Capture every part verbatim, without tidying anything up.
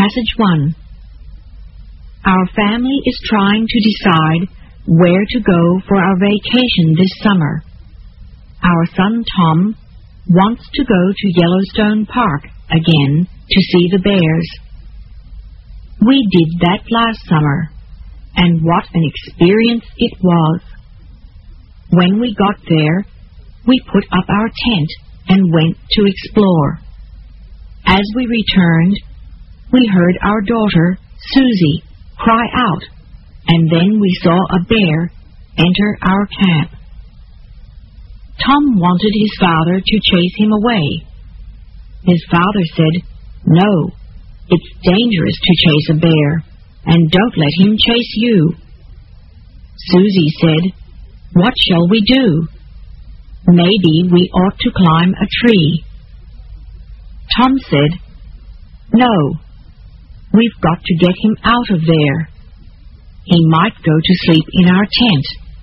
Passage one. Our family is trying to decide where to go for our vacation this summer. Our son Tom wants to go to Yellowstone Park again to see the bears. We did that last summer, and what an experience it was. When we got there, we put up our tent and went to explore. As we returned, we heard our daughter, Susie, cry out, and then we saw a bear enter our camp. Tom wanted his father to chase him away. His father said, "No, it's dangerous to chase a bear, and don't let him chase you." Susie said, "What shall we do? Maybe we ought to climb a tree." Tom said, "No, we've got to get him out of there. He might go to sleep in our tent.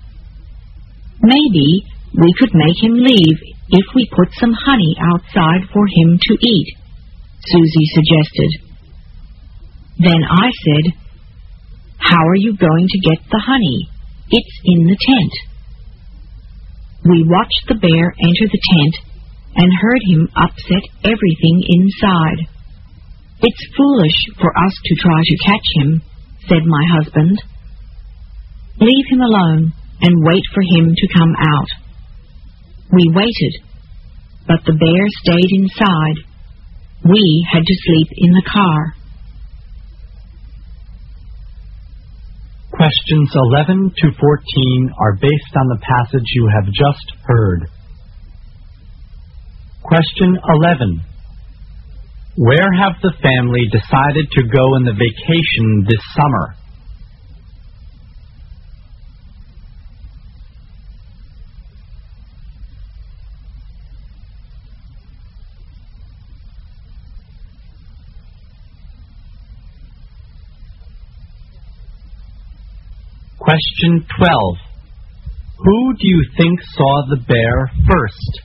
Maybe we could make him leave if we put some honey outside for him to eat," Susie suggested. Then I said, "How are you going to get the honey? It's in the tent." We watched the bear enter the tent and heard him upset everything inside. "It's foolish for us to try to catch him," said my husband. "Leave him alone and wait for him to come out." We waited, but the bear stayed inside. We had to sleep in the car. Questions eleven to fourteen are based on the passage you have just heard. Question eleven. Where have the family decided to go on the vacation this summer? Question twelve. Who do you think saw the bear first?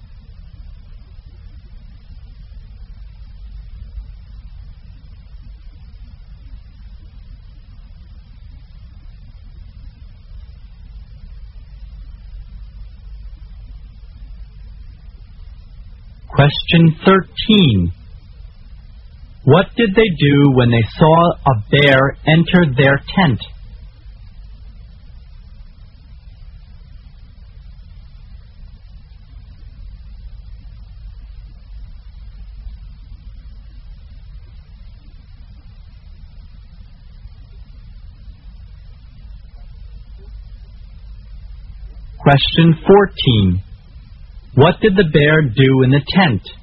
Question thirteen. What did they do when they saw a bear enter their tent? Question fourteen. What did the bear do in the tent?